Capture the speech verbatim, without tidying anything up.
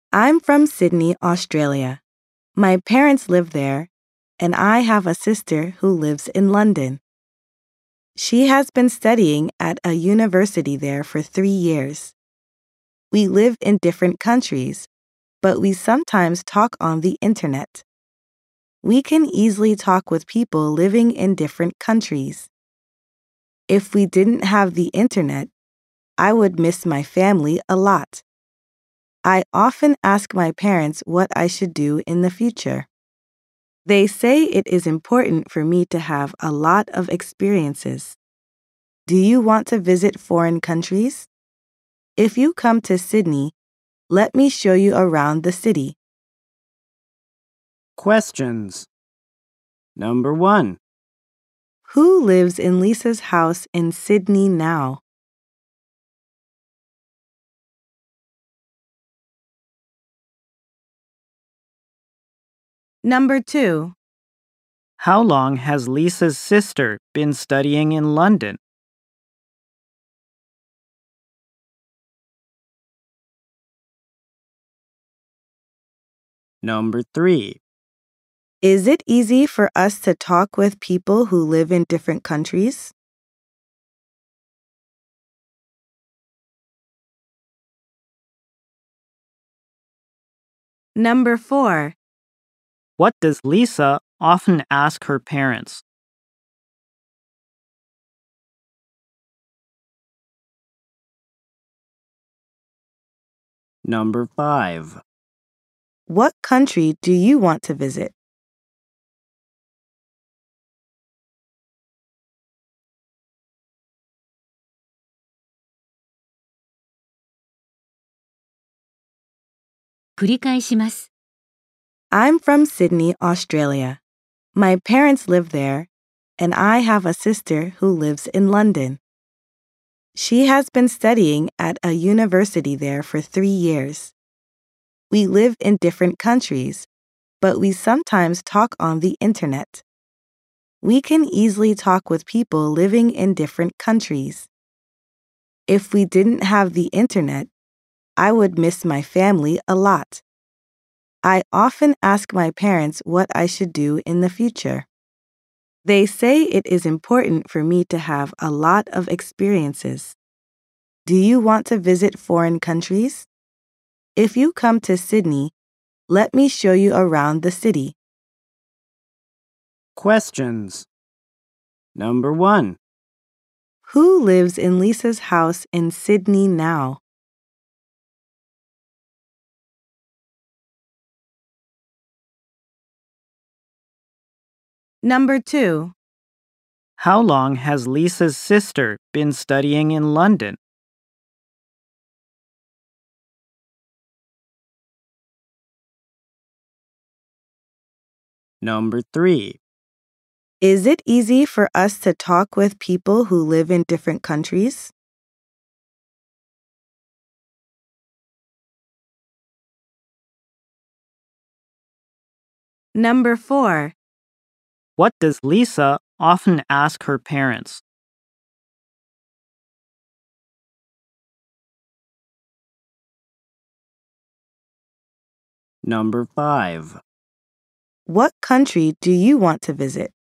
I'm from Sydney, Australia. My parents live there, and I have a sister who lives in London. She has been studying at a university there for three years. We live in different countries, but we sometimes talk on the internet. We can easily talk with people living in different countries. If we didn't have the internet, I would miss my family a lot. I often ask my parents what I should do in the future. They say it is important for me to have a lot of experiences. Do you want to visit foreign countries? If you come to Sydney, let me show you around the city. Questions. Number one. Who lives in Lisa's house in Sydney now? Number two. How long has Lisa's sister been studying in London? Number three. Is it easy for us to talk with people who live in different countries? Number four. What does Lisa often ask her parents? Number five. What country do you want to visit? 繰り返します。 I'm from Sydney, Australia. My parents live there, and I have a sister who lives in London. She has been studying at a university there for three years. We live in different countries, but we sometimes talk on the internet. We can easily talk with people living in different countries. If we didn't have the internet, I would miss my family a lot. I often ask my parents what I should do in the future. They say it is important for me to have a lot of experiences. Do you want to visit foreign countries? If you come to Sydney, let me show you around the city. Questions. Number one. Who lives in Lisa's house in Sydney now? Number two. How long has Lisa's sister been studying in London? Number three. Is it easy for us to talk with people who live in different countries? Number four. What does Lisa often ask her parents? Number five. What country do you want to visit?